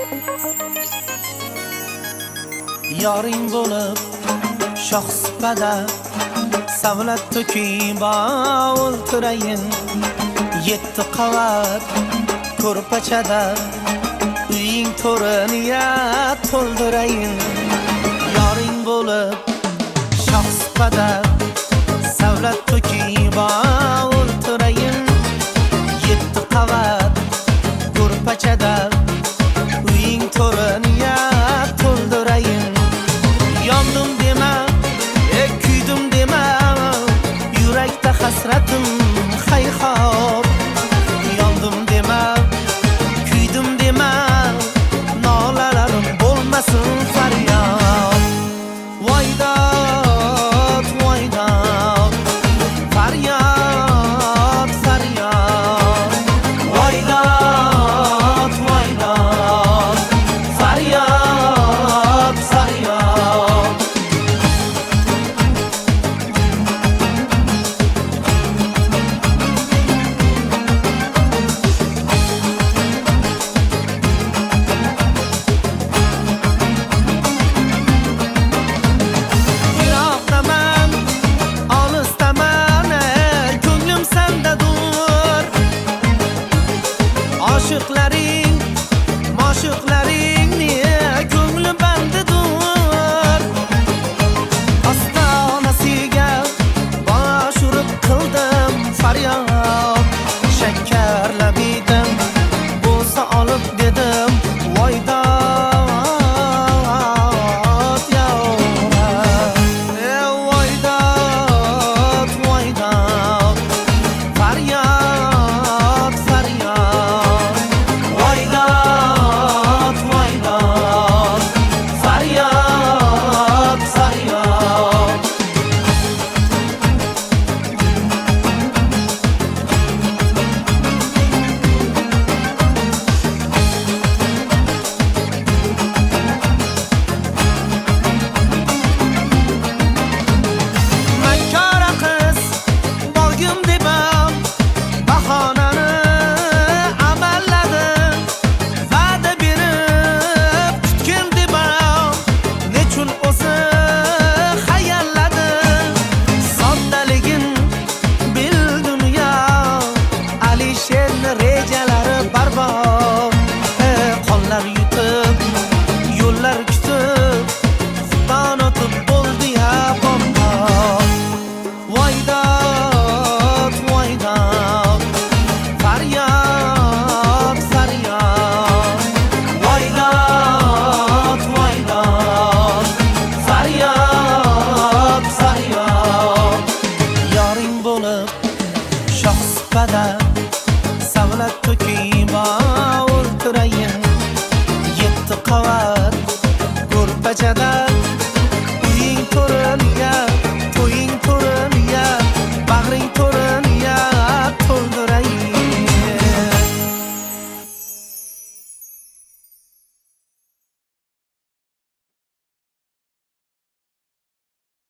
Yoring bo'lib shoxsupada savlat to'kib o'ltirayin. 7 qavat ko'rpachada uying to'rini to'ldirayin. Yoring bo'lib shoxsupada savlat to'kib o'ltirayin. 7 qavat ko'rpachada uying to'rini to'ldirayin. Yondim dema, kuydim dema, yurakda hasratim hayhop. Yondim dema, kuydim dema, nolalarim bo'lmasin faryod. Voydod, voydod, faryod, faryod. Voydod, voydod, faryod, faryod. Yiroqdaman, olisdaman, ko'nglim sendadur. Oshiqlaring, moshiqlaringni ko'ngli bandidur. Ostonasiga bosh urib qildim faryod. Shakarlab edim, bo'lsa olib dedim. Voydod, voydod, voydod, faryod, faryod. Voydod, voydod, faryod, faryod. Makkora qiz borgim debam, bahonani amalladim. Va'da berib kutgim debam, nechun o'zi hayalladim. Soddaligin bil dunyo, Alisherni rejalari barbod. Qonlar yutib, yo'llar kutib, xufton o'tib bo'ldi bombod. Voydod, voydod, faryod, faryod. Voydod, voydod, faryod, faryod. Yoring bo'lib shoxsupada savlat to'kib o'ltirayin. 7 qavat ko'rpachada